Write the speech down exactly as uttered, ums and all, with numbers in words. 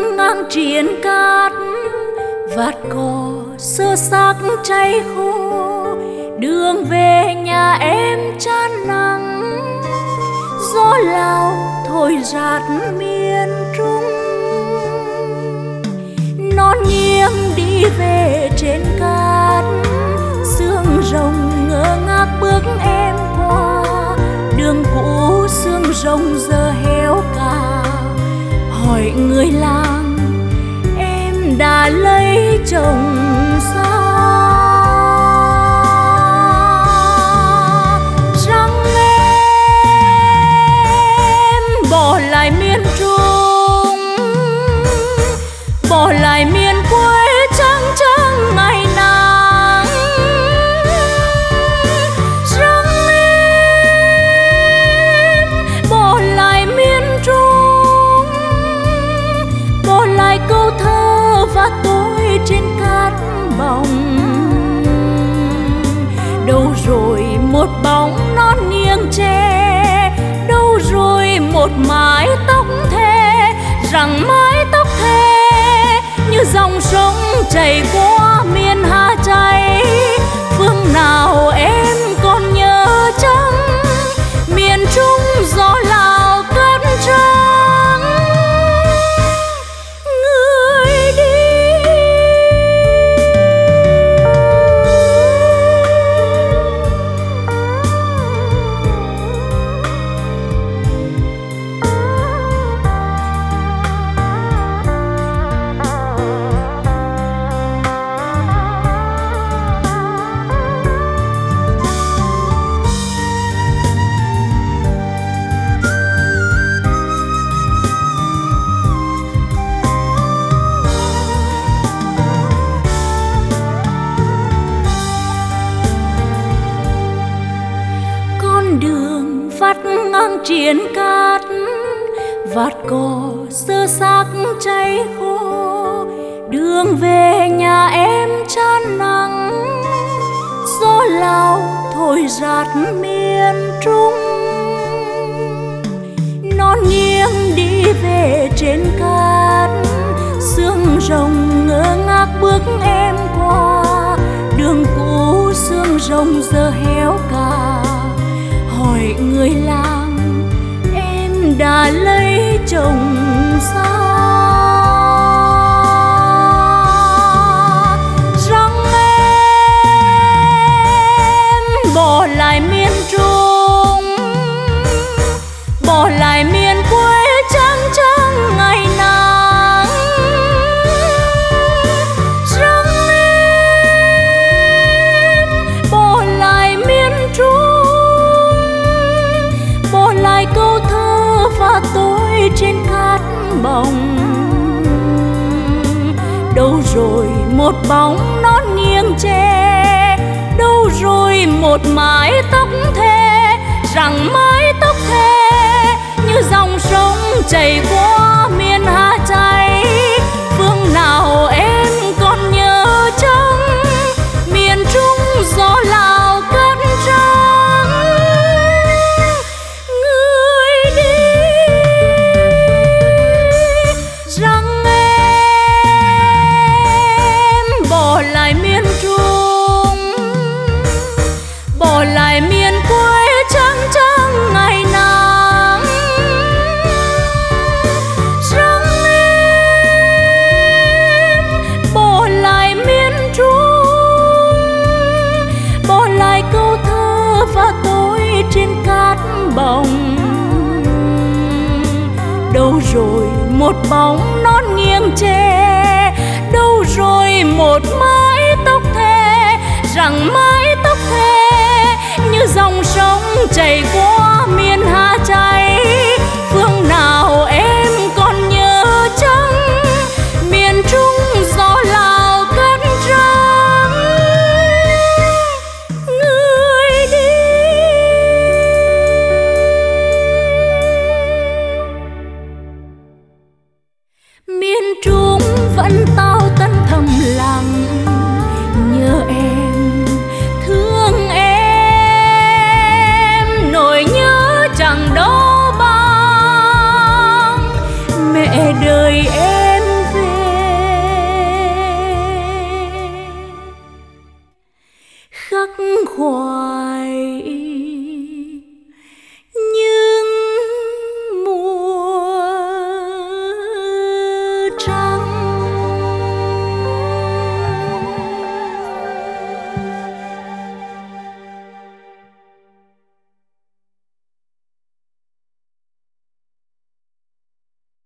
ngang triền cát, vạt cỏ sơ xác cháy khô, đường về nhà em chán nắng, gió Lào thổi rạt miền Trung. Non nghiêng đi về trên cát, sương rồng ngơ ngác bước em qua, đường cũ sương rồng giờ héo cả. Hỏi người làng em đã lấy chồng xa, rằng em bỏ lại miền Trung, bỏ lại miền quê trắng trắng ngày nắng, rằng em bỏ lại miền Trung, bỏ lại câu thơ và tôi trên cát bồng. Đâu rồi một bóng non nghiêng tre, đâu rồi một mái tóc thề, rằng mái tóc thề như dòng sông chảy qua miền Hà Tây. Phương nào em còn nhớ chăng, miền Trung gió Lào cát trắng. Người đi đường vắt ngang triền cát, vạt cỏ sơ xác cháy khô, đường về nhà em chán nắng, gió Lào thổi rạt miền Trung. Non nghiêng đi về trên cát, sương rồng ngơ ngác bước em qua, đường cũ sương rồng giờ héo cả. Hỏi người làng em đã lấy chồng xa, rằng em bỏ lại miền Trung, bỏ lại miền quê trắng trắng ngày nắng, rằng em bỏ lại miền Trung, bỏ lại câu thơ và tôi trên cát bồng. Đâu rồi một bóng non nghiêng tre, đâu rồi một mái tóc thề, rằng mái tóc thề như dòng sông chảy qua miền Hà Tây. Phương nào em còn nhớ chăng, miền Trung gió Lào cát trắng. Người đi rằng em bỏ lại miền Trung, bỏ lại miền quê trắng trắng ngày nắng, rằng em bỏ lại miền Trung, bỏ lại câu thơ và tôi trên cát bồng. Đâu rồi một bóng non nghiêng tre, đâu rồi một mái tóc thề, rằng mái tóc thề như dòng sông chảy qua miền Hà Tây. Phương nào em còn nhớ chăng, miền Trung gió Lào cát trắng. Người đi miền Trung vẫn tao tấn thầm lặng, nhớ em thương em, nỗi nhớ chẳng đâu khắc khoải.